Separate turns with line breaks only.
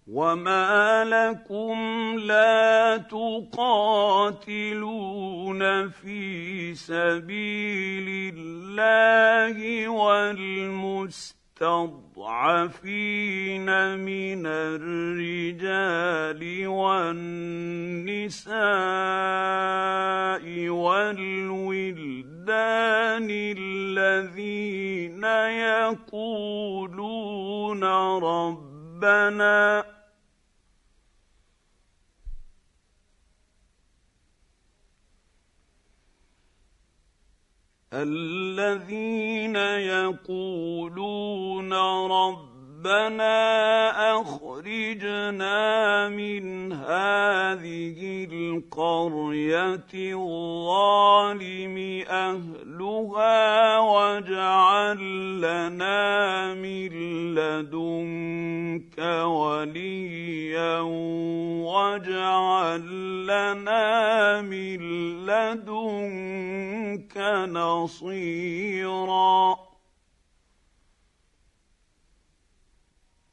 وما لكم لا تقاتلون في سبيل الله والمستضعفين من الرجال والنساء والولدان الذين يقولون ربنا أخرجنا من هذه القرية الظالم أهلها واجعل لنا من لدنك وليا واجعل لنا من لدنك نصيرا